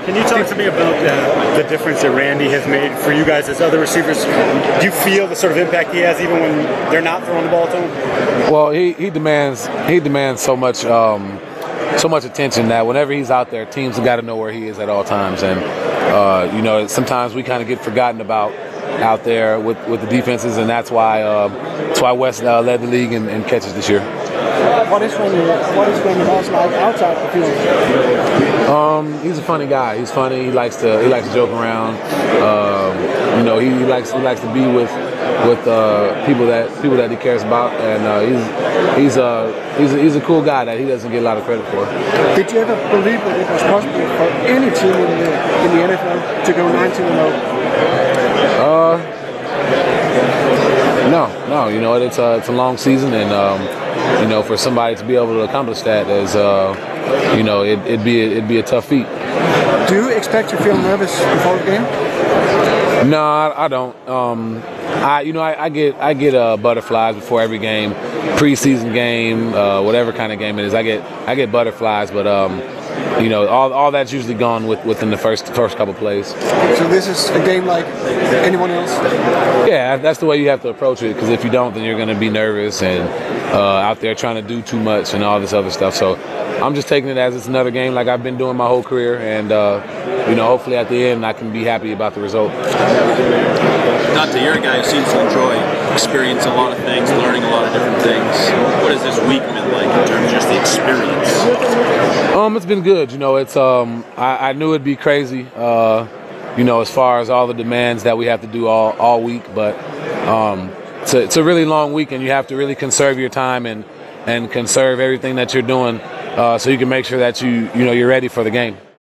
Can you talk to me about the difference that Randy has made for you guys as other receivers? Do you feel the sort of impact he has even when they're not throwing the ball to him? Well, he demands so much attention that whenever he's out there, teams have got to know where he is at all times. And sometimes we kind of get forgotten about out there with the defenses, and that's why Wes led the league in catches this year. What is Randy Moss like outside the field? He's a funny guy. He's funny. He likes to joke around. He likes to be with people that he cares about, and he's a cool guy that he doesn't get a lot of credit for. Did you ever believe that it was possible for any team in the NFL to go 19-0? No. It's a long season, and for somebody to be able to accomplish that is, it'd be a tough feat. Do you expect to feel nervous before the game? No, I don't. I get butterflies before every game, preseason game, whatever kind of game it is. I get butterflies, but all that's usually gone within the first couple plays. So this is a game like anyone else? Yeah, that's the way you have to approach it, because if you don't, then you're going to be nervous and out there trying to do too much and all this other stuff. So I'm just taking it as it's another game like I've been doing my whole career, and hopefully at the end I can be happy about the result. Dante, you're a guy who seems to enjoy experiencing a lot of things, learning a lot of different things. What has this week been like in terms of just the experience? It's been good. I knew it'd be crazy, as far as all the demands that we have to do all week, but it's a really long week, and you have to really conserve your time and conserve everything that you're doing so you can make sure that you're ready for the game.